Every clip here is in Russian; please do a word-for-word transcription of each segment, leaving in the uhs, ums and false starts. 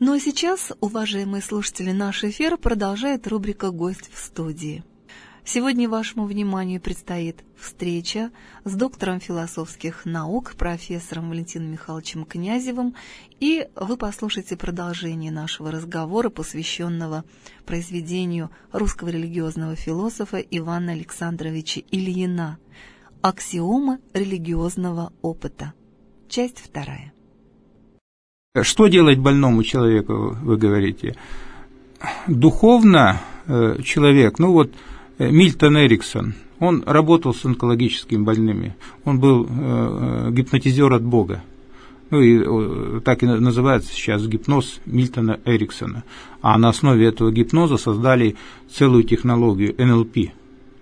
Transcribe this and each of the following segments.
Ну а сейчас, уважаемые слушатели, наш эфир продолжает рубрика «Гость в студии». Сегодня вашему вниманию предстоит встреча с доктором философских наук, профессором Валентином Михайловичем Князевым, и вы послушаете продолжение нашего разговора, посвященного произведению русского религиозного философа Ивана Александровича Ильина «Аксиомы религиозного опыта». Часть вторая. Что делать больному человеку, вы говорите? Духовно э, человек, ну вот Мильтон Эриксон, он работал с онкологическими больными, он был э, гипнотизер от Бога. Ну и э, так и называется сейчас гипноз Мильтона Эриксона. А на основе этого гипноза создали целую технологию эн эл пи,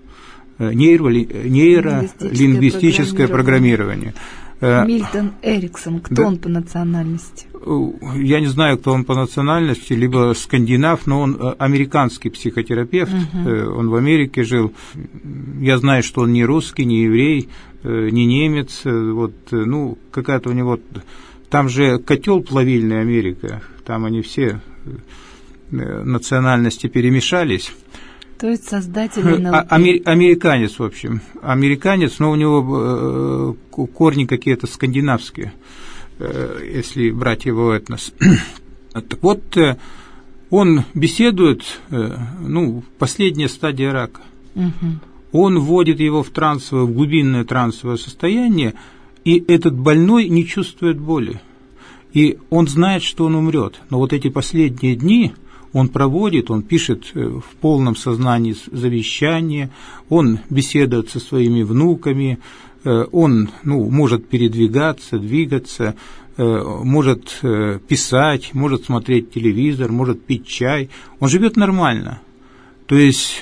нейро- нейролингвистическое программирование. Мильтон Эриксон, кто да? он по национальности? Я не знаю, кто он по национальности, либо скандинав, но он американский психотерапевт, uh-huh. он в Америке жил. Я знаю, что он не русский, не еврей, не немец, вот, ну, какая-то у него... Там же котел плавильный Америка, там они все национальности перемешались. То есть создатель эн эл пи. Амер, американец, в общем. Американец, но у него э, корни какие-то скандинавские, э, если брать его этнос. Так вот, э, он беседует, э, ну, последняя стадия рака. Угу. Он вводит его в трансовое, в глубинное трансовое состояние, и этот больной не чувствует боли. И он знает, что он умрет. Но вот эти последние дни... Он проводит, он пишет в полном сознании завещание, он беседует со своими внуками, он, ну, может передвигаться, двигаться, может писать, может смотреть телевизор, может пить чай. Он живет нормально. То есть...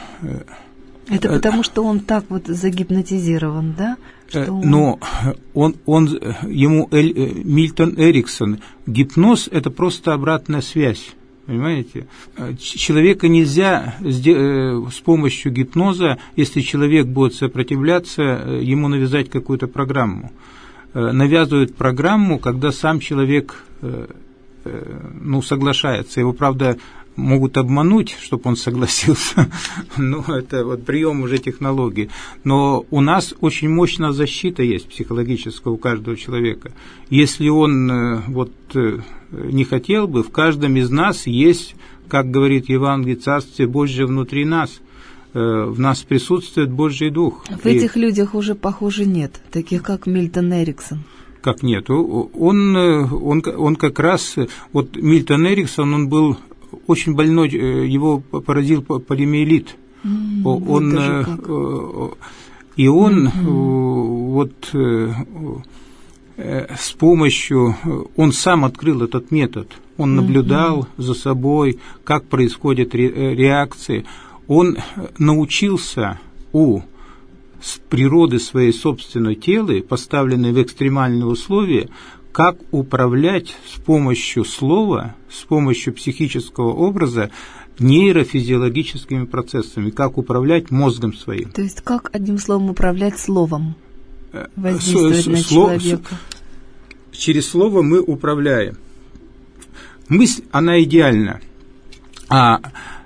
Это потому, что он так вот загипнотизирован, да? Что он... Но он, он, ему Эль, Мильтон Эриксон, гипноз – это просто обратная связь. Понимаете? Человека нельзя с помощью гипноза, если человек будет сопротивляться, ему навязать какую-то программу. Навязывают программу, когда сам человек, ну, соглашается. Его, правда, могут обмануть, чтобы он согласился. Ну, это вот прием уже технологии. Но у нас очень мощная защита есть психологическая у каждого человека. Если он вот не хотел бы, в каждом из нас есть, как говорит Евангелие, Царствие Божье внутри нас. В нас присутствует Божий Дух. В И... этих людях уже, похоже, нет, таких как Мильтон Эриксон. Как нет? Он, он, он как раз, вот Мильтон Эриксон, он был очень больной, его поразил полиомиелит. Mm, он, вот и он mm-hmm. вот с помощью, он сам открыл этот метод, он наблюдал mm-hmm. за собой, как происходят реакции. Он научился у природы своей собственной тела, поставленной в экстремальные условия, как управлять с помощью слова, с помощью психического образа нейрофизиологическими процессами, как управлять мозгом своим. То есть как, одним словом, управлять словом, воздействовать на Сло, человека? Через слово мы управляем. Мысль, она идеальна. А,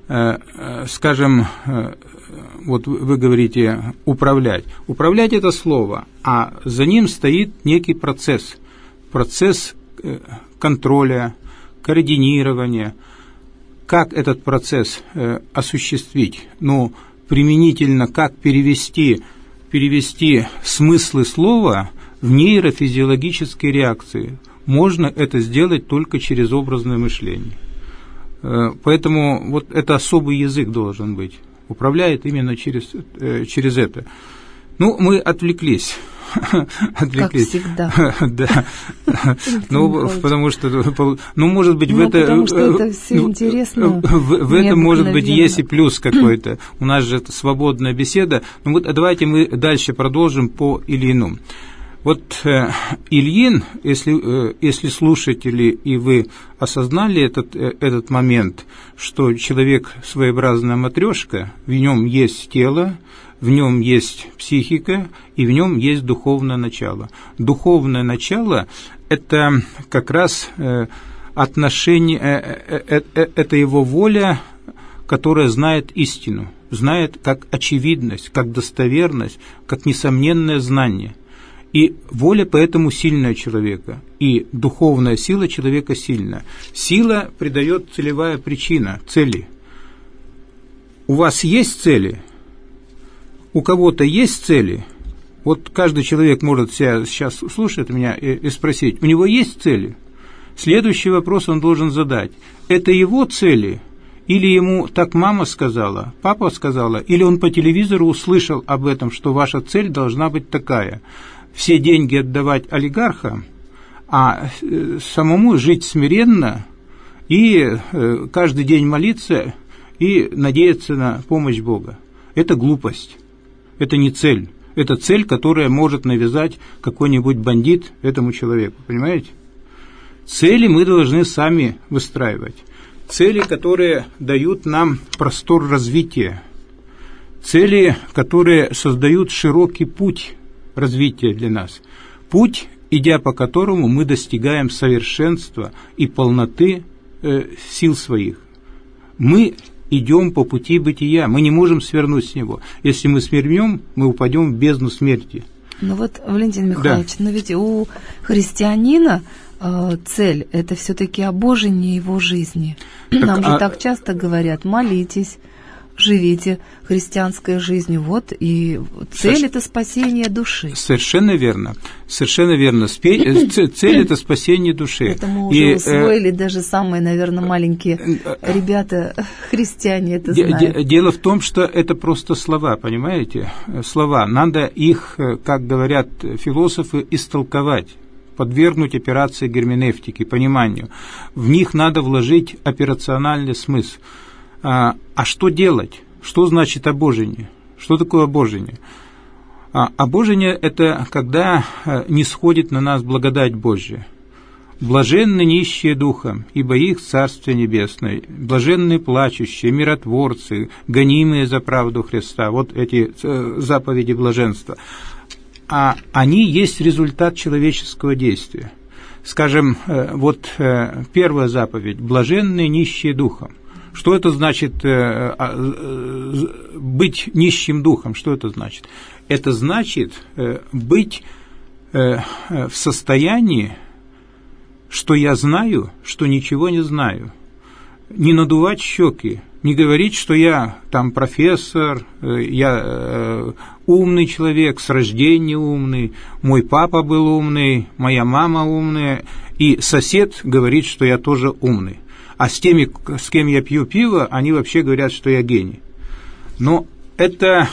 э, скажем, э, вот вы говорите управлять. Управлять – это слово, а за ним стоит некий процесс. Процесс контроля, координирования. Как этот процесс э, осуществить? Ну, применительно, как перевести, перевести смыслы слова в нейрофизиологические реакции. Можно это сделать только через образное мышление. Э, поэтому вот это особый язык должен быть. Управляет именно через, э, через это. Ну, мы отвлеклись. Отвлеклись. Как всегда. Да. Ну, потому что, ну, может быть, в ну, это... Потому что это все интересно. В, в этом, может быть, есть и плюс какой-то. У нас же это свободная беседа. Ну, вот давайте мы дальше продолжим по Ильину. Вот э, Ильин, если, э, если слушатели и вы осознали этот, э, этот момент, что человек своеобразная матрешка, в нем есть тело, в нем есть психика, и в нем есть духовное начало. Духовное начало – это как раз э, отношение, это его воля, которая знает истину, знает как очевидность, как достоверность, как несомненное знание. И воля поэтому сильная человека, и духовная сила человека сильная. Сила придает целевая причина, цели. У вас есть цели? У кого-то есть цели? Вот каждый человек может себя сейчас слушать меня и, и спросить, у него есть цели? Следующий вопрос он должен задать. Это его цели? Или ему так мама сказала, папа сказала, или он по телевизору услышал об этом, что ваша цель должна быть такая. Все деньги отдавать олигархам, а самому жить смиренно и каждый день молиться и надеяться на помощь Бога. Это глупость, это не цель. Это цель, которая может навязать какой-нибудь бандит этому человеку, понимаете? Цели мы должны сами выстраивать. Цели, которые дают нам простор развития. Цели, которые создают широкий путь развития для нас. Путь, идя по которому мы достигаем совершенства и полноты э, сил своих. Мы идем по пути бытия, мы не можем свернуть с него. Если мы свернем, мы упадем в бездну смерти. Ну вот, Валентин Михайлович, да. Но ведь у христианина э, цель – это все-таки обожение его жизни. Так, Нам же а... так часто говорят, молитесь, живите христианской жизнью. Вот, и цель Соверш... – это спасение души. Совершенно верно. Совершенно верно. Спе... Цель – это спасение души. Это мы уже и, усвоили, э... даже самые, наверное, маленькие ребята, христиане это знают. Дело в том, что это просто слова, понимаете? Слова. Надо их, как говорят философы, истолковать, подвергнуть операции герменевтики, пониманию. В них надо вложить операциональный смысл. А, а что делать? Что значит обожение? Что такое обожение? А, обожение – это когда не сходит на нас благодать Божья. Блаженны нищие духом, ибо их Царствие Небесное. Блаженны плачущие, миротворцы, гонимые за правду Христа. Вот эти заповеди блаженства. А они есть результат человеческого действия. Скажем, вот первая заповедь – блаженны нищие духом. Что это значит э, э, быть нищим духом? Что это значит? Это значит э, быть э, в состоянии, что я знаю, что ничего не знаю. Не надувать щеки, не говорить, что я там профессор, э, я э, умный человек, с рождения умный, мой папа был умный, моя мама умная, и сосед говорит, что я тоже умный. А с теми, с кем я пью пиво, они вообще говорят, что я гений. Но это,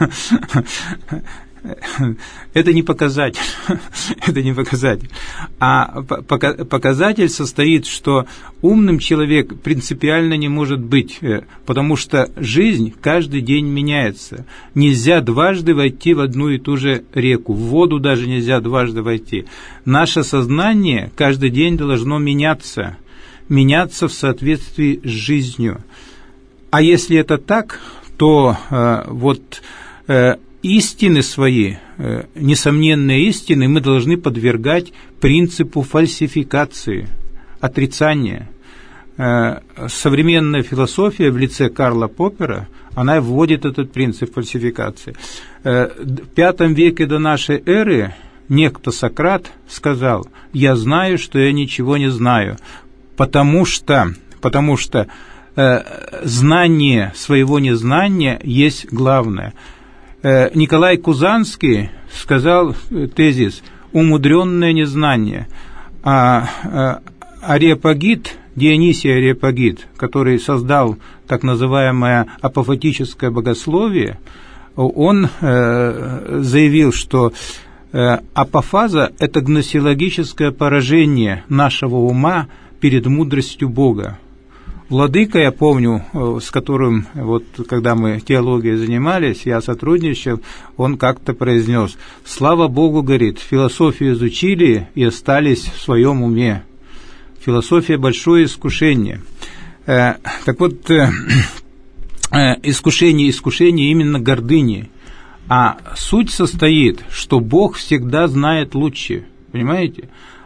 это не показатель. Это не показатель. А показатель состоит, что умным человек принципиально не может быть, потому что жизнь каждый день меняется. Нельзя дважды войти в одну и ту же реку. В воду даже нельзя дважды войти. Наше сознание каждый день должно меняться. меняться в соответствии с жизнью. А если это так, то э, вот э, истины свои, э, несомненные истины, мы должны подвергать принципу фальсификации, отрицания. Э, современная философия в лице Карла Поппера, она вводит этот принцип фальсификации. Э, в пятом веке до нашей эры некто Сократ сказал: «Я знаю, что я ничего не знаю». Потому что, потому что э, знание своего незнания есть главное. Э, Николай Кузанский сказал тезис «умудренное незнание». А, а Ареопагит, Дионисий Ареопагит, который создал так называемое апофатическое богословие, он э, заявил, что э, апофаза – это гносеологическое поражение нашего ума перед мудростью Бога. Владыка, я помню, с которым, вот, когда мы теологией занимались, я сотрудничал, он как-то произнес: «Слава Богу, говорит, философию изучили и остались в своем уме». Философия – большое искушение. Э, так вот, э, искушение, искушение именно гордыни. А суть состоит, что Бог всегда знает лучше, понимаете?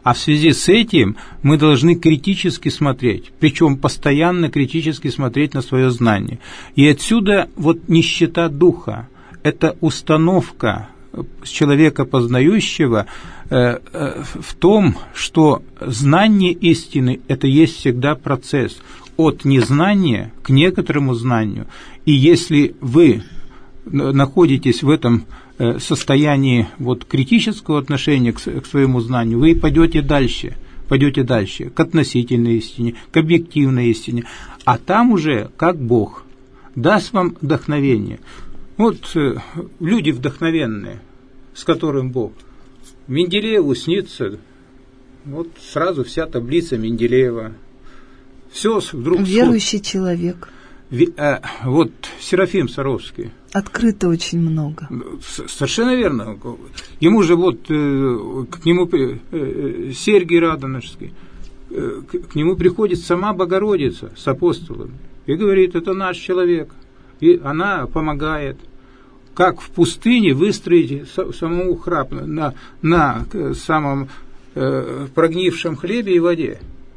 А в связи с этим мы должны критически смотреть, причем постоянно критически смотреть на свое знание. И отсюда вот нищета духа, это установка человека познающего э, э, в том, что знание истины – это есть всегда процесс от незнания к некоторому знанию. И если вы находитесь в этом состоянии вот критического отношения к, к своему знанию, вы пойдете дальше, пойдете дальше, к относительной истине, к объективной истине, а там уже, как Бог, даст вам вдохновение. Вот э, люди вдохновенные, с которым Бог. Менделееву снится, вот сразу вся таблица Менделеева. Все вдруг... Верующий сход... человек. Ви, э, вот Серафим Саровский. Открыто очень много. Совершенно верно. Ему же вот э, к нему э, Сергий Радонежский, э, к, к нему приходит сама Богородица с апостолами и говорит: это наш человек. И она помогает, как в пустыне выстроить самому храм на, на самом э, прогнившем хлебе и воде.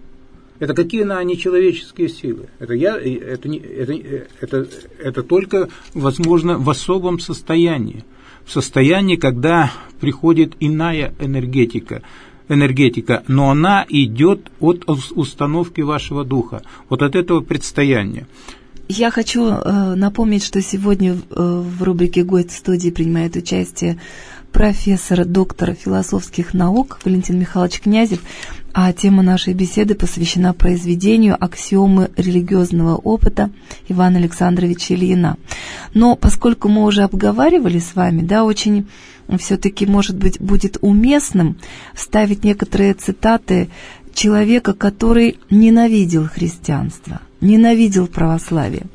Это какие на нечеловеческие силы? Это, я, это, не, это, это, это только возможно в особом состоянии. В состоянии, когда приходит иная энергетика, энергетика, но она идет от установки вашего духа, вот от этого предстояния. Я хочу э, напомнить, что сегодня э, в рубрике «Гость в студии» принимает участие профессор, доктор философских наук Валентин Михайлович Князев, а тема нашей беседы посвящена произведению «Аксиомы религиозного опыта» Ивана Александровича Ильина. Но поскольку мы уже обговаривали с вами, да, очень все-таки, может быть, будет уместным вставить некоторые цитаты человека, который ненавидел христианство, ненавидел православие.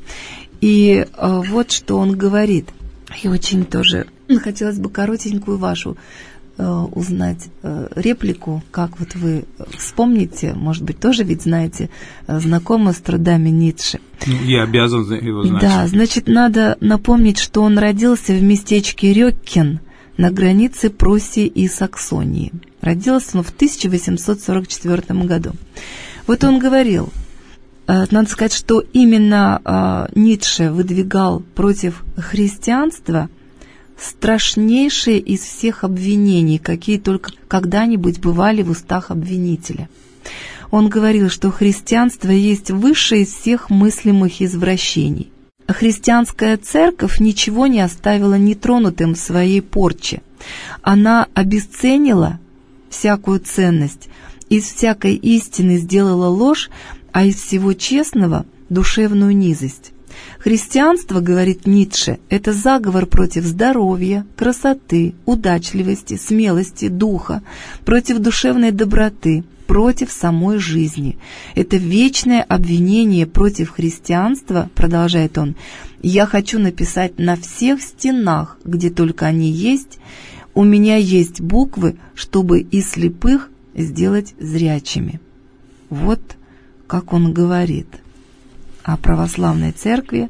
И э, вот что он говорит. И очень тоже хотелось бы коротенькую вашу э, узнать э, реплику, как вот вы вспомните, может быть, тоже ведь знаете, э, знакомы с трудами Ницше. Я обязан его знать. Да, значит, надо напомнить, что он родился в местечке Рёккен на границе Пруссии и Саксонии. Родился он в тысяча восемьсот сорок четвёртом году. Вот он говорил, э, надо сказать, что именно э, Ницше выдвигал против христианства страшнейшие из всех обвинений, какие только когда-нибудь бывали в устах обвинителя. Он говорил, что христианство есть высшее из всех мыслимых извращений. Христианская церковь ничего не оставила нетронутым в своей порче. Она обесценила всякую ценность, из всякой истины сделала ложь, а из всего честного – душевную низость. Христианство, говорит Ницше, это заговор против здоровья, красоты, удачливости, смелости, духа, против душевной доброты, против самой жизни. Это вечное обвинение против христианства, продолжает он, я хочу написать на всех стенах, где только они есть. У меня есть буквы, чтобы и слепых сделать зрячими. Вот как он говорит о православной церкви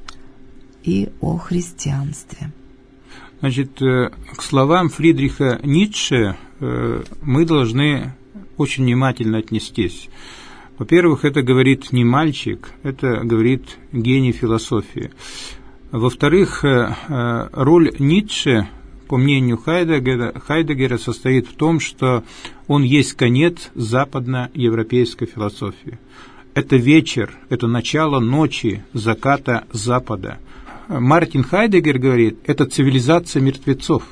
и о христианстве. Значит, к словам Фридриха Ницше мы должны очень внимательно отнестись. Во-первых, это говорит не мальчик, это говорит гений философии. Во-вторых, роль Ницше, по мнению Хайдеггера, Хайдеггера, состоит в том, что он есть конец западноевропейской философии. Это вечер, это начало ночи, заката Запада. Мартин Хайдеггер говорит, это цивилизация мертвецов,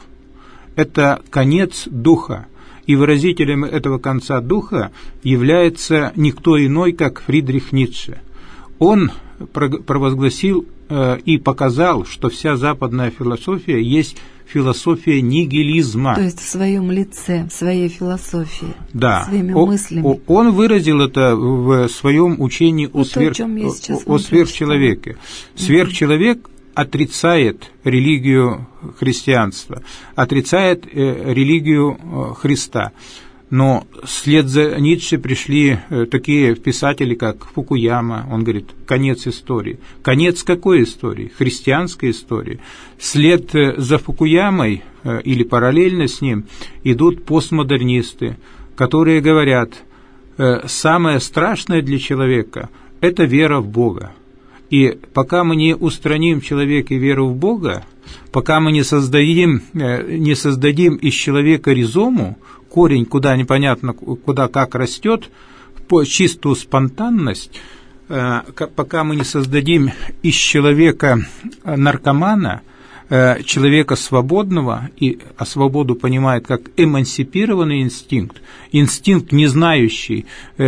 это конец духа. И выразителем этого конца духа является никто иной, как Фридрих Ницше. Он провозгласил э, и показал, что вся западная философия есть философия нигилизма. То есть в своем лице, в своей философии, да. своими О, мыслями. Он выразил это в своем учении о, ну, сверх, то, о, о сверхчеловеке. Сверхчеловек отрицает религию христианства, отрицает э, религию э, Христа. Но вслед за Ницше пришли э, такие писатели, как Фукуяма, он говорит, конец истории. Конец какой истории? Христианской истории. Вслед э, за Фукуямой э, или параллельно с ним идут постмодернисты, которые говорят, самое страшное для человека – это вера в Бога. И пока мы не устраним в человеке веру в Бога, пока мы не создадим, не создадим из человека ризому, корень, куда непонятно, куда как растет, по чистую спонтанность, пока мы не создадим из человека наркомана, человека свободного, и а свободу понимает как эмансипированный инстинкт, инстинкт, не знающий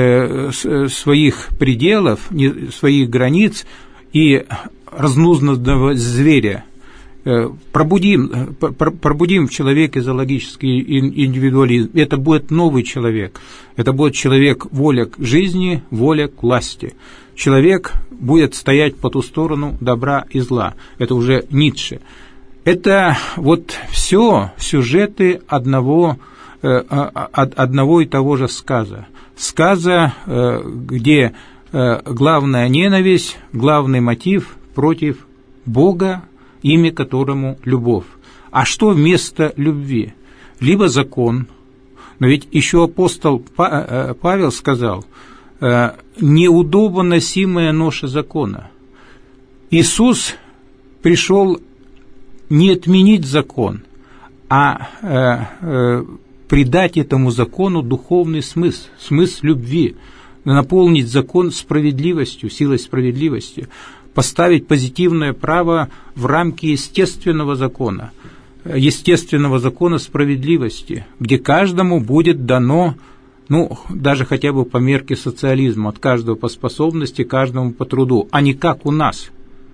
своих пределов, своих границ, и разнузданного зверя. Пробудим, пробудим в человеке зоологический индивидуализм. Это будет новый человек. Это будет человек воля к жизни, воля к власти. Человек будет стоять по ту сторону добра и зла. Это уже Ницше. Это вот все сюжеты одного, одного и того же сказа. Сказа, где главная ненависть, главный мотив против Бога, имя которому любовь. А что вместо любви? Либо закон, но ведь еще апостол Павел сказал, неудобно носимая ноша закона. Иисус пришел не отменить закон, а придать этому закону духовный смысл, смысл любви, наполнить закон справедливостью, силой справедливости, поставить позитивное право в рамки естественного закона, естественного закона справедливости, где каждому будет дано, ну, даже хотя бы по мерке социализма, от каждого по способности, каждому по труду, а не как у нас.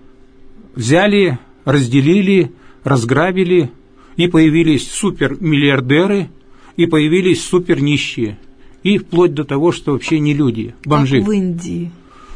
Взяли, разделили, разграбили, и появились супермиллиардеры, и появились супернищие, и вплоть до того, что вообще не люди, бомжи. Как в Индии.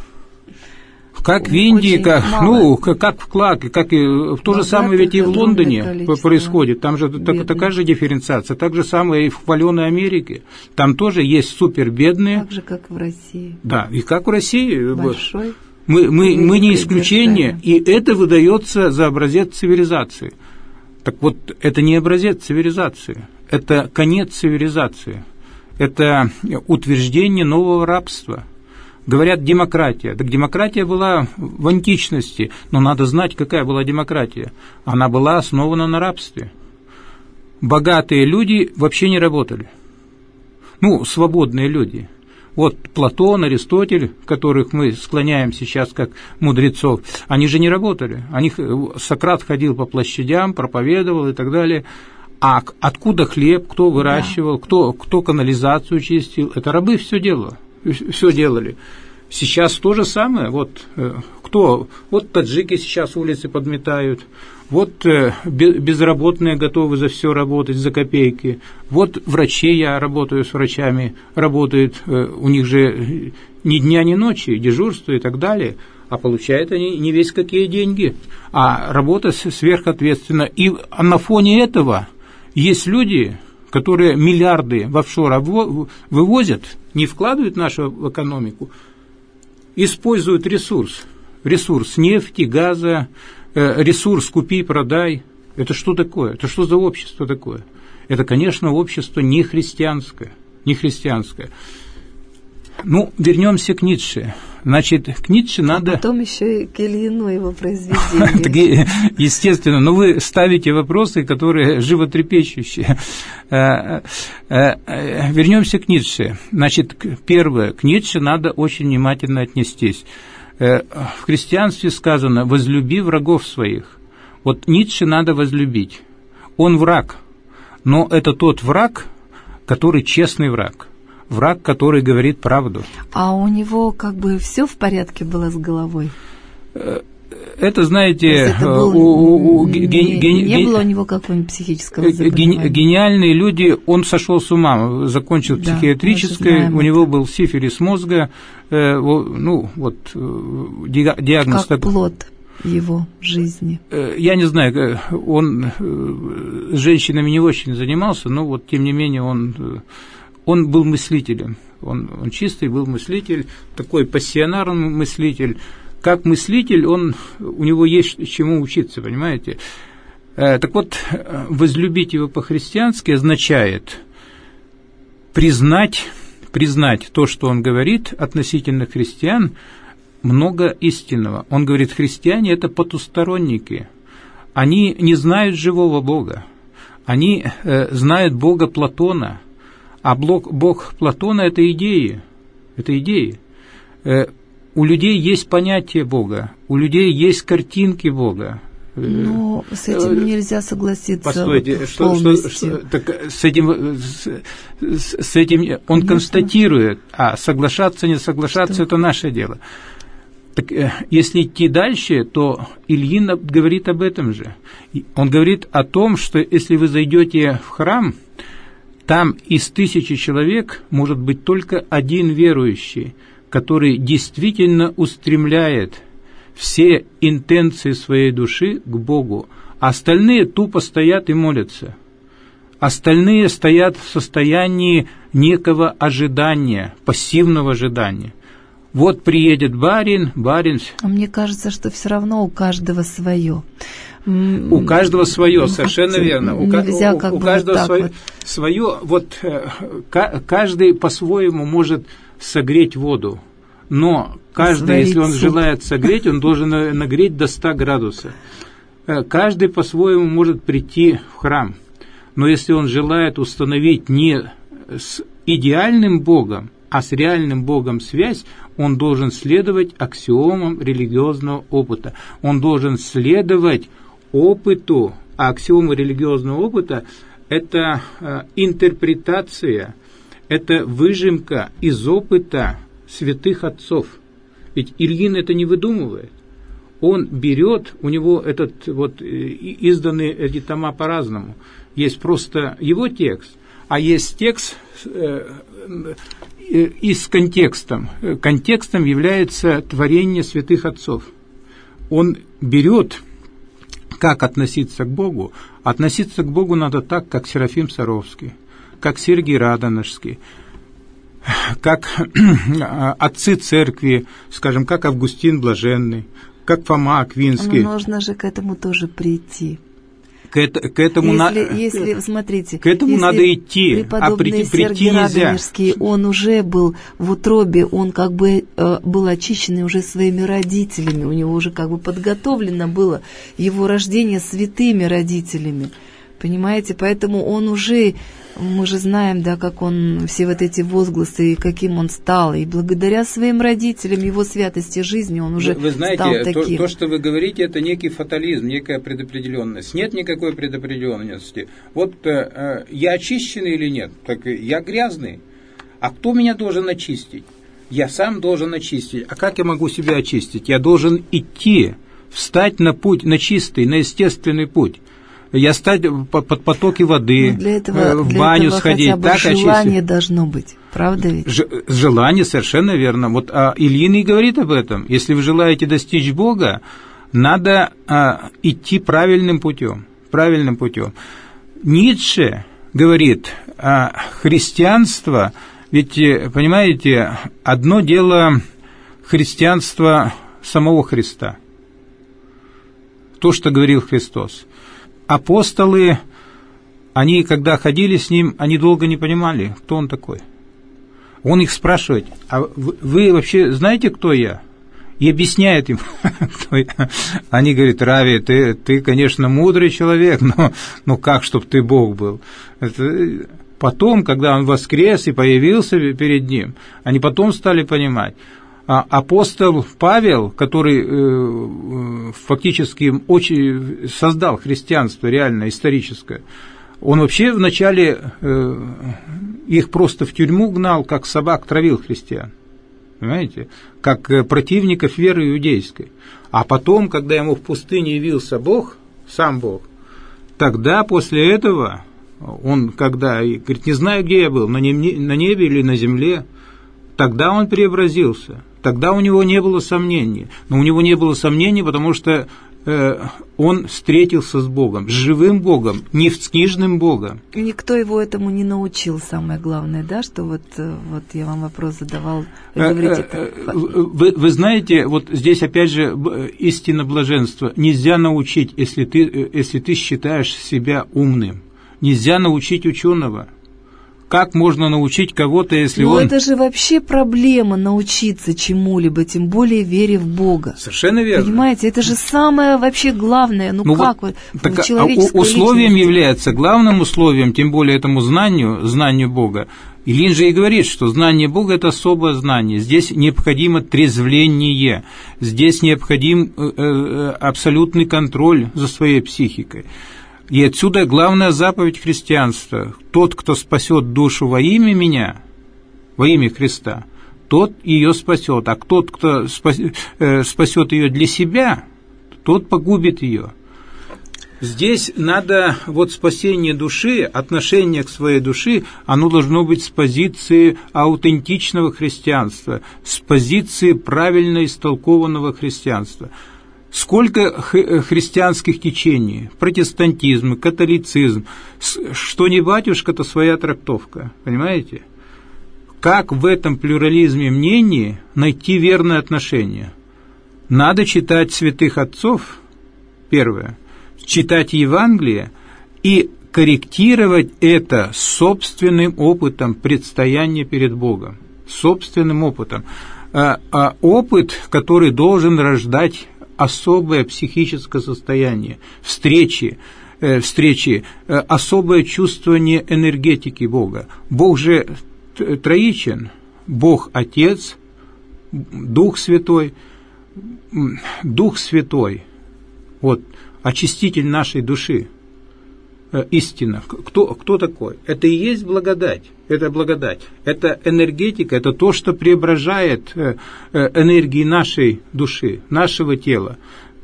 Как в Индии, как, ну, как в Клаке, как и то же самое ведь и в Лондоне происходит. Там же так, такая же дифференциация. Так же самое и в хваленой Америке. Там тоже есть супербедные. Так же, как в России. Да, и как в России. Большой. Мы, мы, мы не исключение, и это выдается за образец цивилизации. Так вот, это не образец цивилизации, это конец цивилизации, это утверждение нового рабства. Говорят, демократия. Так демократия была в античности, но надо знать, какая была демократия. Она была основана на рабстве. Богатые люди вообще не работали. Ну, свободные люди. Вот Платон, Аристотель, которых мы склоняем сейчас как мудрецов, они же не работали. Они, Сократ ходил по площадям, проповедовал и так далее. А откуда хлеб, кто выращивал, да. кто, кто канализацию чистил? Это рабы все делали. Все делали. Сейчас то же самое. Вот кто? Вот таджики сейчас улицы подметают. Вот безработные готовы за все работать, за копейки. Вот врачи, я работаю с врачами, работают, у них же ни дня, ни ночи, дежурство и так далее, а получают они не весь какие деньги, а работа сверхответственна. И на фоне этого есть люди, которые миллиарды в офшор вывозят, не вкладывают нашу в экономику, используют ресурс, ресурс нефти, газа, ресурс купи-продай. Это что такое? Это что за общество такое? Это, конечно, общество не христианское, не христианское. Ну, вернемся к Ницше. Значит, к Ницше надо... А потом еще и к Ильину его произведению. Естественно, но вы ставите вопросы, которые животрепещущие. Вернемся к Ницше. Значит, первое, к Ницше надо очень внимательно отнестись. В христианстве сказано «возлюби врагов своих». Вот Ницше надо возлюбить. Он враг, но это тот враг, который честный враг. Враг, который говорит правду. А у него как бы все в порядке было с головой? Это, знаете, это был, у, у, не, ген, не ген, было у него какого-нибудь психического заболевания? Гениальные люди, он сошел с ума, закончил да, психиатрическое, у него был сифилис мозга, э, ну, вот, диагноз... Как плод его жизни? Я не знаю, он с женщинами не очень занимался, но вот, тем не менее, он... Он был мыслителем, он, он чистый был мыслитель, такой пассионарный мыслитель. Как мыслитель, он, у него есть чему учиться, понимаете? Э, так вот, возлюбить его по-христиански означает признать, признать то, что он говорит относительно христиан, много истинного. Он говорит, христиане – это потусторонники. Они не знают живого Бога. Они э, знают Бога Платона. А Бог, Бог Платона – это идеи. Это идеи. Э, у людей есть понятие Бога. У людей есть картинки Бога. Но с этим нельзя согласиться. Постойте, что, что, что, так с этим, с, с этим он Конечно. констатирует, а соглашаться, не соглашаться что? Это наше дело. Так, если идти дальше, то Ильин говорит об этом же. Он говорит о том, что если вы зайдете в храм, там из тысячи человек может быть только один верующий, который действительно устремляет все интенции своей души к Богу, а остальные тупо стоят и молятся. Остальные стоят в состоянии некого ожидания, пассивного ожидания. Вот приедет барин, барин... А мне кажется, что все равно у каждого свое. У каждого свое, совершенно верно. У, Нельзя у, как у бы каждого вот свое, вот. свое. Вот каждый по-своему может согреть воду. Но каждый, Сварить если он суп. желает согреть, он должен нагреть до ста градусов. Каждый по-своему может прийти в храм. Но если он желает установить не с идеальным Богом, а с реальным Богом связь, он должен следовать аксиомам религиозного опыта. Он должен следовать опыту, а аксиомы религиозного опыта – это э, интерпретация, это выжимка из опыта святых отцов. Ведь Ильин это не выдумывает. Он берет, у него этот вот изданы эти тома по-разному. Есть просто его текст, а есть текст э, э, и с контекстом. Контекстом является творение святых отцов. Он берет, как относиться к Богу. Относиться к Богу надо так, как Серафим Саровский, как Сергий Радонежский, как отцы церкви, скажем, как Августин Блаженный, как Фома Аквинский. Но нужно же к этому тоже прийти. К, это, к этому если, на... если, смотрите, к этому если надо идти, а прийти, прийти нельзя. Он уже был в утробе, он как бы э, был очищенный уже своими родителями, у него уже как бы подготовлено было его рождение святыми родителями. Понимаете, поэтому он уже, мы же знаем, да, как он, все вот эти возгласы, каким он стал, и благодаря своим родителям, его святости жизни, он уже вы, вы знаете, стал то, таким. То, что вы говорите, это некий фатализм, некая предопределенность. Нет никакой предопределенности. Вот э, я очищенный или нет? Так я грязный. А кто меня должен очистить? Я сам должен очистить. А как я могу себя очистить? Я должен идти, встать на путь, на чистый, на естественный путь. Я стать под потоки воды, для этого, в для баню этого сходить. Хотя бы так желание очистить. Должно быть, правда ведь? Ж, желание, совершенно верно. Вот а Ильин и говорит об этом. Если вы желаете достичь Бога, надо а, идти правильным путем. Правильным путем. Ницше говорит, а, христианство, ведь, понимаете, одно дело христианство самого Христа. То, что говорил Христос. Апостолы, они, когда ходили с ним, они долго не понимали, кто он такой. Он их спрашивает, а вы, вы вообще знаете, кто я? И объясняет им, кто я. Они говорят, Рави, ты, ты, конечно, мудрый человек, но, но как, чтобы ты Бог был? Это... Потом, когда он воскрес и появился перед ним, они потом стали понимать. А апостол Павел, который э, фактически очень создал христианство реально историческое, он вообще вначале э, их просто в тюрьму гнал, как собак травил христиан, понимаете, как противников веры иудейской. А потом, когда ему в пустыне явился Бог, сам Бог, тогда после этого он, когда, говорит, не знаю, где я был, на небе, на небе или на земле, тогда он преобразился. Тогда у него не было сомнений. Но у него не было сомнений, потому что э, он встретился с Богом, с живым Богом, не с книжным Богом. Никто его этому не научил, самое главное, да, что вот, вот я вам вопрос задавал, вы говорите... Э, э, вы, вы знаете, вот здесь опять же истина блаженства. Нельзя научить, если ты, если ты считаешь себя умным. Нельзя научить ученого. как можно научить кого-то, если Но он... Но это же вообще проблема научиться чему-либо, тем более вере в Бога. Совершенно верно. Понимаете, это же самое вообще главное. Ну, ну как вот, так, в человеческой а условием личности. является, главным условием, тем более этому знанию, знанию Бога. Ильин же и говорит, что знание Бога – это особое знание. Здесь необходимо трезвление, здесь необходим э, э, абсолютный контроль за своей психикой. И отсюда главная заповедь христианства. Тот, кто спасет душу во имя меня, во имя Христа, тот ее спасет. А тот, кто спасет ее для себя, тот погубит ее. Здесь надо, вот спасение души, отношение к своей душе, оно должно быть с позиции аутентичного христианства, с позиции правильно истолкованного христианства. Сколько христианских течений, протестантизм, католицизм, что не батюшка, то своя трактовка, понимаете? Как в этом плюрализме мнений найти верное отношение? Надо читать святых отцов, первое, читать Евангелие и корректировать это собственным опытом предстояния перед Богом, собственным опытом. А, а опыт, который должен рождать особое психическое состояние, встречи, э, встречи э, особое чувствование энергетики Бога. Бог же троичен, Бог Отец, Дух Святой, Дух Святой, вот, очиститель нашей души, э, истина. Кто, кто такой? Это и есть благодать. Это благодать. Это энергетика, это то, что преображает э, э, энергии нашей души, нашего тела.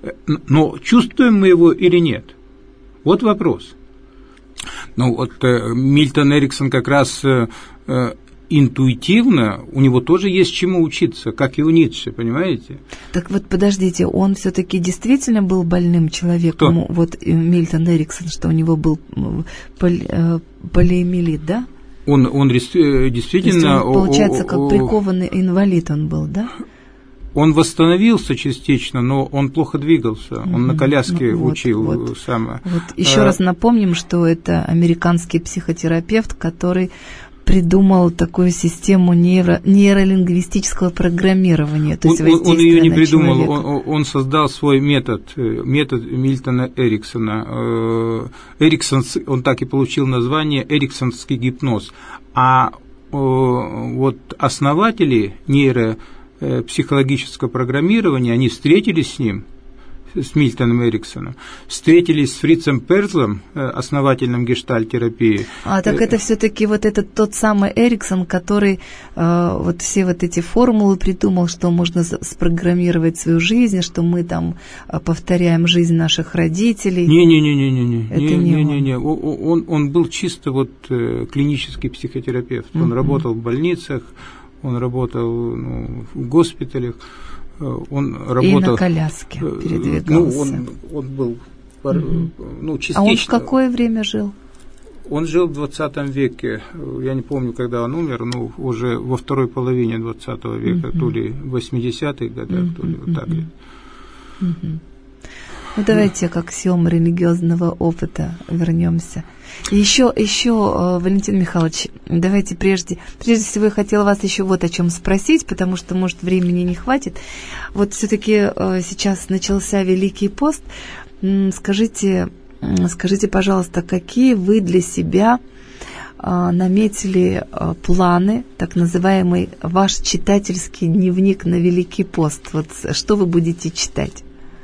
Но чувствуем мы его или нет? Вот вопрос. Ну вот э, Мильтон Эриксон как раз э, э, интуитивно, у него тоже есть чему учиться, как и у Ницше, понимаете? Так вот, подождите, он все-таки действительно был больным человеком? Кто? Вот Мильтон Эриксон, что у него был поли, полиэмилит, да? Он, он действительно... Он, получается, как прикованный инвалид он был, да? Он восстановился частично, но он плохо двигался. Он mm-hmm. на коляске ну, учил вот, самое. Вот. Еще а... раз напомним, что это американский психотерапевт, который придумал такую систему нейро, нейролингвистического программирования. То есть он, он ее не придумал, он, он создал свой метод, метод Мильтона Эриксона. Эриксон, он так и получил название эриксонский гипноз. А вот основатели нейропсихологического программирования, они встретились с ним, с Мильтоном Эриксоном, встретились с Фрицем Перзлом, основателем гештальт-терапии. А так это все-таки вот этот тот самый Эриксон, который э, вот все вот эти формулы придумал, что можно спрограммировать свою жизнь, что мы там повторяем жизнь наших родителей. Не-не-не-не-не. Это не, не, не, не. Он, он был чисто вот клинический психотерапевт. Он mm-hmm. работал в больницах, он работал ну, в госпиталях. Он работал, и на коляске передвигался. Ну, он, он был mm-hmm. ну, частично. А он в какое время жил? Он жил в двадцатом веке. Я не помню, когда он умер, но уже во второй половине двадцатого века, mm-hmm. то ли в восьмидесятых годах, mm-hmm. то ли вот так. Mm-hmm. Ну, давайте к аксиомам религиозного опыта вернемся. Еще, еще, Валентин Михайлович, давайте прежде, прежде всего я хотела вас еще вот о чем спросить, потому что, может, времени не хватит. Вот все-таки сейчас начался Великий пост. Скажите, скажите, пожалуйста, какие вы для себя наметили планы, так называемый ваш читательский дневник на Великий пост? Вот что вы будете читать?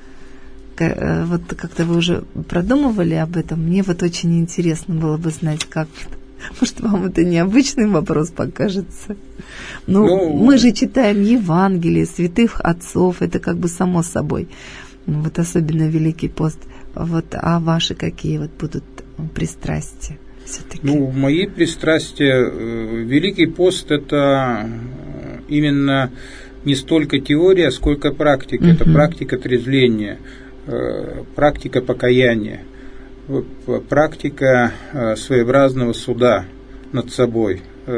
Вот как-то вы уже продумывали об этом. Мне вот очень интересно было бы знать, как. Может, вам это необычный вопрос покажется. Ну, ну, мы же читаем Евангелие, святых отцов, это как бы само собой. Вот особенно Великий пост. Вот, а ваши какие вот будут пристрастия все-таки? Ну, мои пристрастия, Великий пост – это именно не столько теория, сколько практика. Uh-huh. Это практика трезвления, практика покаяния, практика своеобразного суда над собой.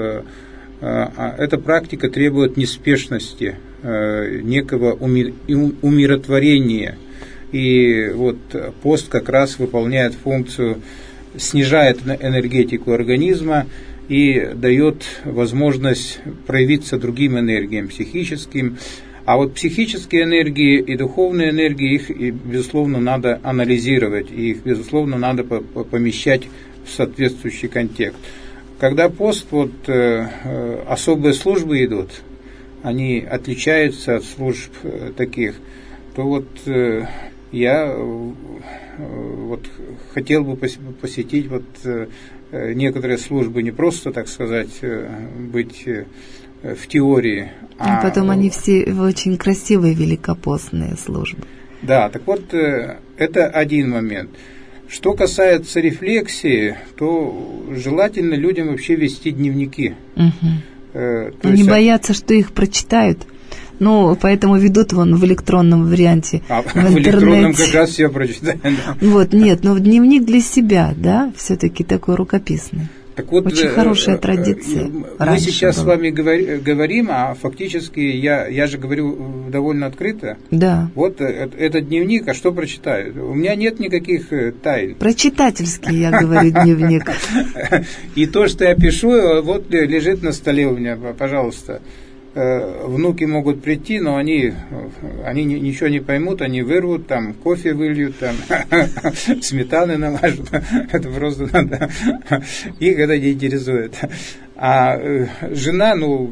Эта практика требует неспешности, некого умиротворения. И вот пост как раз выполняет функцию, снижает энергетику организма и дает возможность проявиться другим энергиям, психическим. А вот психические энергии и духовные энергии, их, безусловно, надо анализировать, и их, безусловно, надо помещать в соответствующий контекст. Когда пост, вот, э, особые службы идут, они отличаются от служб э, таких, то вот э, я э, вот, хотел бы посетить вот, э, некоторые службы, не просто, так сказать, э, быть э, в теории. А потом они все очень красивые великопостные службы. Да, так вот, э, это один момент. Что касается рефлексии, то желательно людям вообще вести дневники. Угу. Э, Они есть... боятся, что их прочитают. Ну, поэтому ведут вон в электронном варианте. А в, в электронном как раз все прочитают. Вот, нет, но дневник для себя, да, все-таки такой рукописный. Так вот, очень хорошая традиция. Мы сейчас была. с вами говори, говорим, а фактически я, я же говорю довольно открыто. Да. Вот этот дневник, а что прочитаю? У меня нет никаких тайн. Прочитательский, я говорю, дневник. И то, что я пишу, вот лежит на столе у меня, пожалуйста. Внуки могут прийти, но они, они ничего не поймут, они вырвут, там кофе выльют, там сметаны намажут. Это просто надо. Их это не интересует. А жена, ну,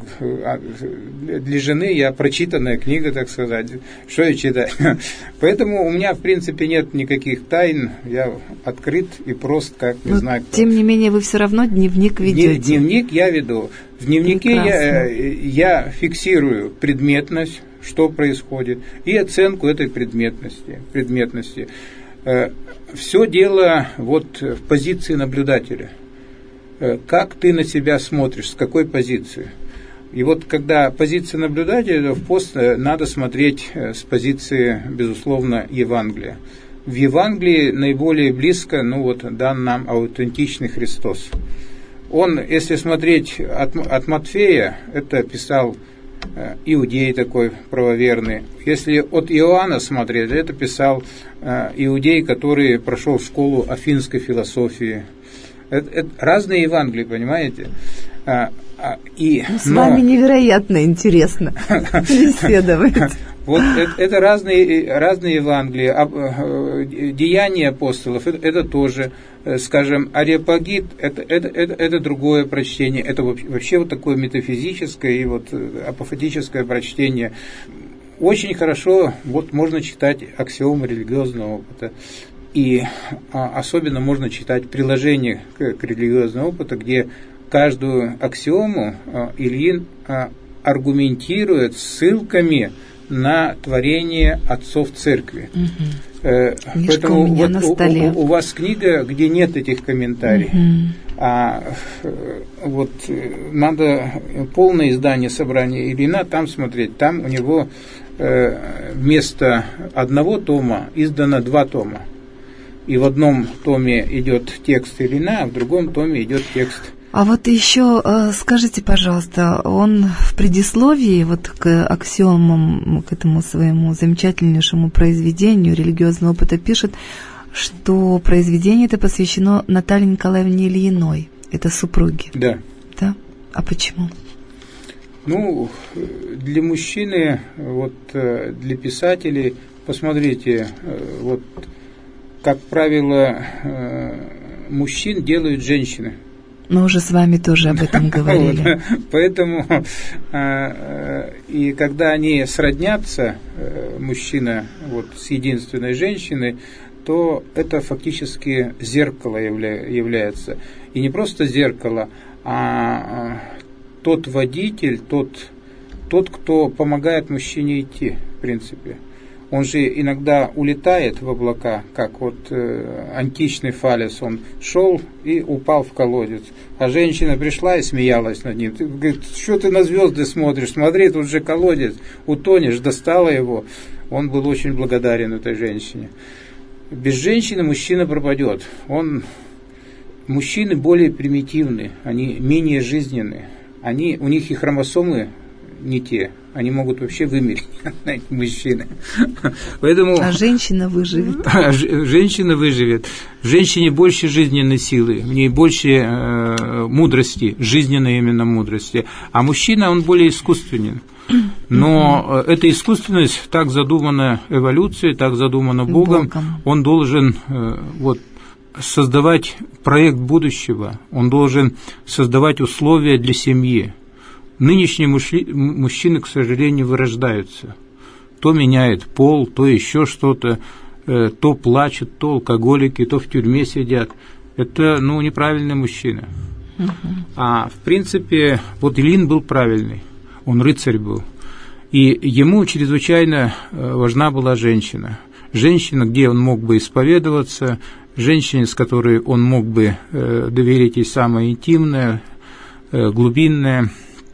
для жены я прочитанная книга, так сказать, что я читаю. Поэтому у меня, в принципе, нет никаких тайн, я открыт и прост, как не но знаю кто. Тем не менее, вы все равно дневник ведете. Дневник я веду. В дневнике я, я фиксирую предметность, что происходит, и оценку этой предметности. предметности. Все дело вот в позиции наблюдателя. Как ты на себя смотришь, с какой позиции. И вот когда позиция наблюдателя, в пост надо смотреть с позиции, безусловно, Евангелия. В Евангелии наиболее близко, ну вот, дан нам аутентичный Христос. Он, если смотреть от, от Матфея, это писал иудей такой правоверный. Если от Иоанна смотреть, это писал иудей, который прошел школу афинской философии. Это, это разные Евангелия, понимаете? А, а, и, С но... вами невероятно интересно беседовать. Вот это, это разные, разные Евангелия. Деяния апостолов, это, это тоже, скажем, Ареопагит, это, это, это, это другое прочтение. Это вообще вот такое метафизическое и вот апофатическое прочтение. Очень хорошо, вот можно читать аксиомы религиозного опыта. И а, особенно можно читать приложение к, к религиозному опыту, где каждую аксиому а, Ильин а, аргументирует ссылками на творение отцов церкви. Угу. Э, поэтому у, меня вот на столе. У, у, у вас книга, где нет этих комментариев. Угу. А вот надо полное издание собрания Ильина там смотреть. Там у него э, вместо одного тома издано два тома. И в одном томе идет текст Ильина, а в другом томе идет текст. А вот еще скажите, пожалуйста, он в предисловии вот к аксиомам, к этому своему замечательнейшему произведению религиозного опыта пишет, что произведение это посвящено Наталье Николаевне Ильиной. Это супруги. Да. Да? А почему? Ну, для мужчины, вот для писателей, посмотрите, вот как правило, мужчин делают женщины. Мы уже с вами тоже об этом говорили. Поэтому и когда они сроднятся, мужчина вот с единственной женщиной, то это фактически зеркало является. И не просто зеркало, а тот водитель, тот, тот, кто помогает мужчине идти, в принципе. Он же иногда улетает в облака, как вот э, античный Фалес. Он шел и упал в колодец. А женщина пришла и смеялась над ним. Ты, говорит, что ты на звезды смотришь? Смотри, тут же колодец. Утонешь, достала его. Он был очень благодарен этой женщине. Без женщины мужчина пропадет. Он... Мужчины более примитивны, они менее жизненные. Они, у них и хромосомы не те. Они могут вообще вымереть, мужчины. Поэтому, а женщина выживет. Женщина выживет. В женщине больше жизненной силы, в ней больше э, мудрости, жизненной именно мудрости. А мужчина, он более искусственен. Но эта искусственность так задумана эволюцией, так задумана Богом. Богом. Он должен э, вот, создавать проект будущего, он должен создавать условия для семьи. Нынешние мужчины, к сожалению, вырождаются. То меняет пол, то еще что-то, то плачут, то алкоголики, то в тюрьме сидят. Это, ну, неправильный мужчина. Uh-huh. А, в принципе, вот Ильин был правильный, он рыцарь был. И ему чрезвычайно важна была женщина. Женщина, где он мог бы исповедоваться, женщине, с которой он мог бы доверить ей самое интимное, глубинное.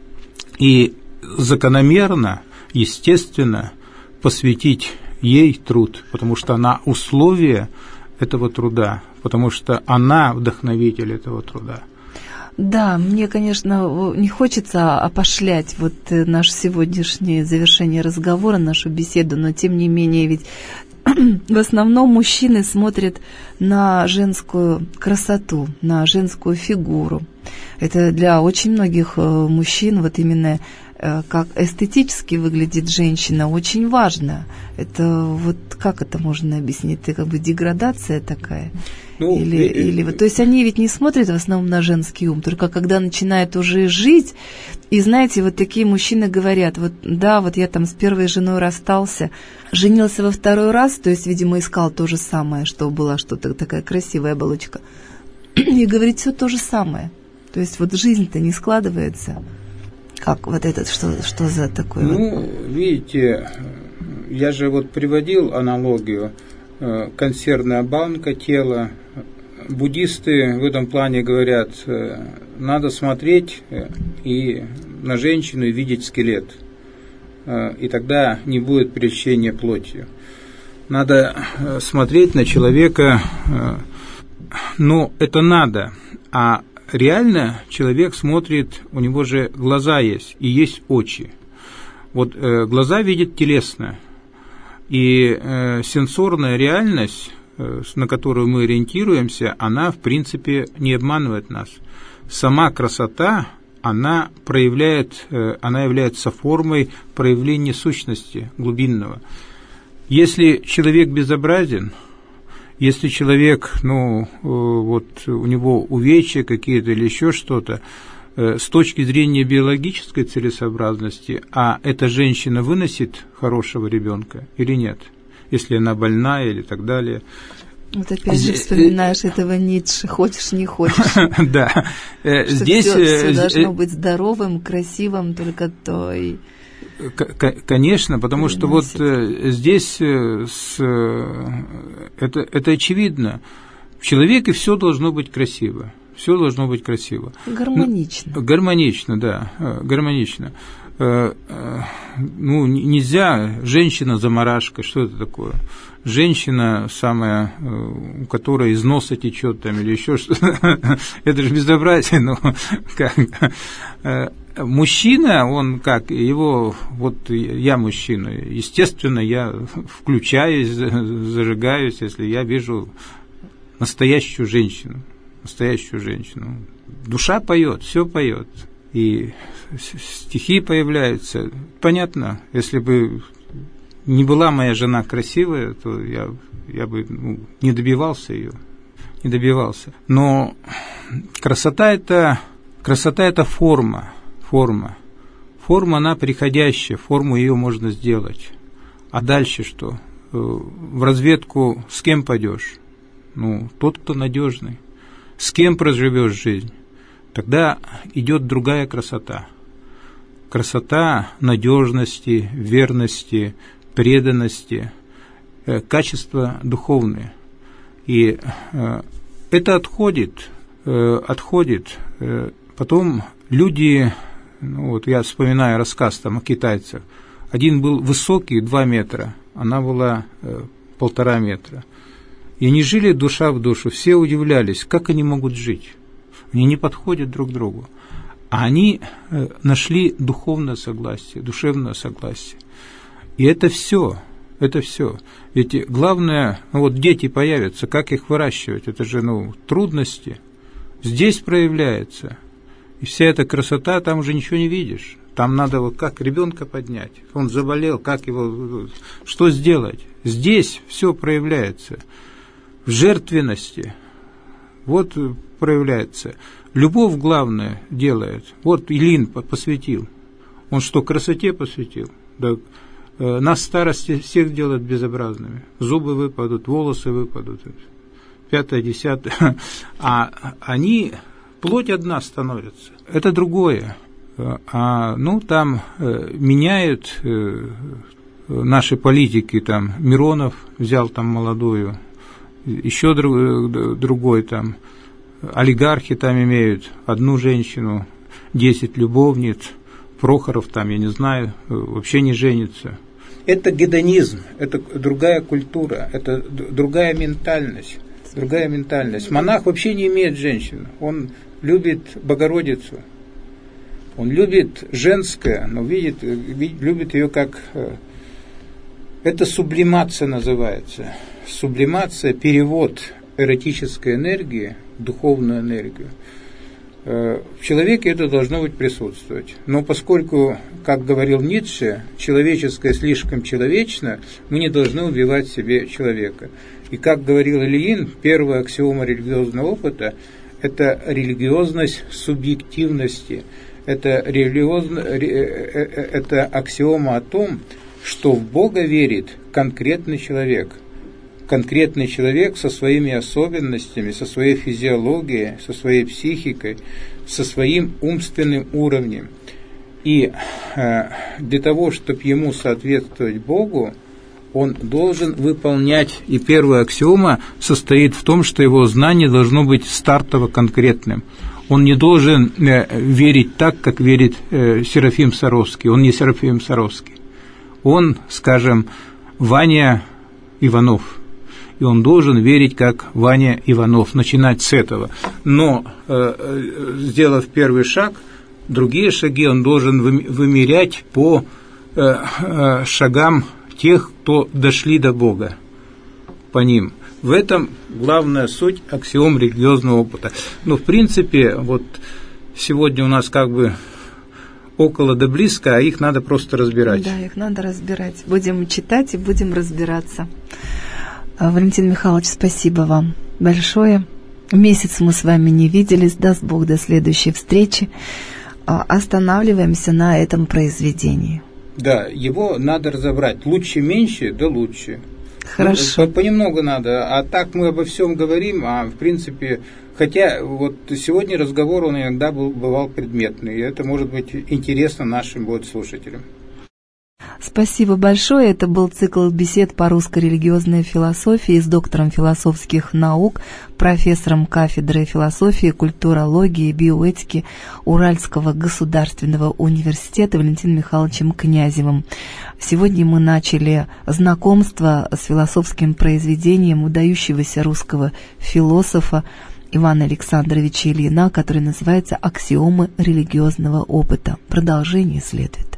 И закономерно, естественно, посвятить ей труд, потому что она условие этого труда, потому что она вдохновитель этого труда. Да, мне, конечно, не хочется опошлять вот наше сегодняшнее завершение разговора, нашу беседу, но тем не менее ведь в основном мужчины смотрят на женскую красоту, на женскую фигуру. Это для очень многих мужчин вот именно как эстетически выглядит женщина очень важно. Это вот как это можно объяснить? Это как бы деградация такая? Ну, или, и, или вот, то есть они ведь не смотрят в основном на женский ум, только когда начинают уже жить, и знаете, вот такие мужчины говорят, вот да, вот я там с первой женой расстался, женился во второй раз, то есть, видимо, искал то же самое, что была что-то такая красивая оболочка, и говорит все то же самое. То есть вот жизнь-то не складывается. Как вот этот, что, что за такое? Ну, вот? Видите, я же вот приводил аналогию. Консервная банка, тело. Буддисты в этом плане говорят, надо смотреть и на женщину и видеть скелет. И тогда не будет прельщения плотью. Надо смотреть на человека, но это надо. А реально человек смотрит, у него же глаза есть и есть очи. Вот э, глаза видят телесно. И э, сенсорная реальность, э, на которую мы ориентируемся, она, в принципе, не обманывает нас. Сама красота, она проявляет, э, она является формой проявления сущности глубинного. Если человек безобразен, если человек, ну, э, вот у него увечья какие-то или еще что-то, э, с точки зрения биологической целесообразности, а эта женщина выносит хорошего ребенка или нет, если она больна или так далее. Вот опять же вспоминаешь этого Ницше, хочешь, не хочешь. Да. Здесь все должно быть здоровым, красивым, только то и... Конечно, потому что вот здесь с, это, это очевидно. В человеке все должно быть красиво. Все должно быть красиво. Гармонично. Ну, гармонично, да, гармонично. Ну, нельзя женщина-замарашка, что это такое? Женщина самая, у которой из носа течет там или еще что-то. Это же безобразие, ну, как... Мужчина, он как, его, вот я мужчина, естественно, я включаюсь, зажигаюсь, если я вижу настоящую женщину, настоящую женщину. Душа поет, все поет, и стихи появляются. Понятно, если бы не была моя жена красивая, то я, я бы ну, не добивался ее, не добивался. Но красота это, красота это форма. Форма. Форма, она приходящая, форму ее можно сделать. А дальше что? В разведку с кем пойдешь? Ну, тот, кто надежный. С кем проживешь жизнь? Тогда идет другая красота. Красота надежности, верности, преданности, качества духовные. И это отходит, отходит. Потом люди... Ну, вот я вспоминаю рассказ там о китайцах. Один был высокий, два метра, она была э, полтора метра. И они жили душа в душу, все удивлялись, как они могут жить. Они не подходят друг к другу. а они нашли духовное согласие, душевное согласие. И это все, это все. Ведь главное, ну вот дети появятся, как их выращивать, это же, ну, трудности. Здесь проявляется. И вся эта красота, там уже ничего не видишь. Там надо вот как ребенка поднять. Он заболел, как его, что сделать? Здесь все проявляется. В жертвенности. Вот проявляется. Любовь главное делает. Вот Ильин посвятил. Он что, красоте посвятил? Да, э, нас в старости всех делают безобразными. Зубы выпадут, волосы выпадут. Пятое, десятое. А они, плоть одна становится. Это другое. А, ну, там э, меняют э, наши политики, там, Миронов взял там молодую, еще друг, другой там, олигархи там имеют одну женщину, десять любовниц, Прохоров там, я не знаю, вообще не женится. Это гедонизм, это другая культура, это другая ментальность, другая ментальность. Монах вообще не имеет женщин, он любит Богородицу. Он любит женское, но видит, любит ее как... Это сублимация называется. Сублимация, перевод эротической энергии в духовную энергию. В человеке это должно быть присутствовать. Но поскольку, как говорил Ницше, человеческое слишком человечно, мы не должны убивать в себе человека. И как говорил Ильин, первая аксиома религиозного опыта – это религиозность субъективности. Это, религиозно, это аксиома о том, что в Бога верит конкретный человек. Конкретный человек со своими особенностями, со своей физиологией, со своей психикой, со своим умственным уровнем. И э, для того, чтобы ему соответствовать Богу, он должен выполнять, и первая аксиома состоит в том, что его знание должно быть стартово конкретным. Он не должен э, верить так, как верит э, Серафим Саровский. Он не Серафим Саровский. Он, скажем, Ваня Иванов. И он должен верить, как Ваня Иванов, начинать с этого. Но, э, сделав первый шаг, другие шаги он должен вымерять по э, э, шагам тех, кто дошли до Бога, по ним. В этом главная суть аксиом религиозного опыта. Но, в принципе, вот сегодня у нас как бы около да близко, а их надо просто разбирать. Да, их надо разбирать. Будем читать и будем разбираться. Валентин Михайлович, спасибо вам большое. Месяц мы с вами не виделись. Даст Бог, до следующей встречи. Останавливаемся на этом произведении. Да, его надо разобрать. Лучше меньше, да лучше. Хорошо. Ну, понемногу надо. А так мы обо всем говорим, а в принципе... Хотя вот сегодня разговор, он иногда был, бывал предметный, и это может быть интересно нашим вот слушателям. Спасибо большое. Это был цикл бесед по русско-религиозной философии с доктором философских наук, профессором кафедры философии, культурологии и биоэтики Уральского государственного университета Валентином Михайловичем Князевым. Сегодня мы начали знакомство с философским произведением выдающегося русского философа Ивана Александровича Ильина, который называется «Аксиомы религиозного опыта». Продолжение следует.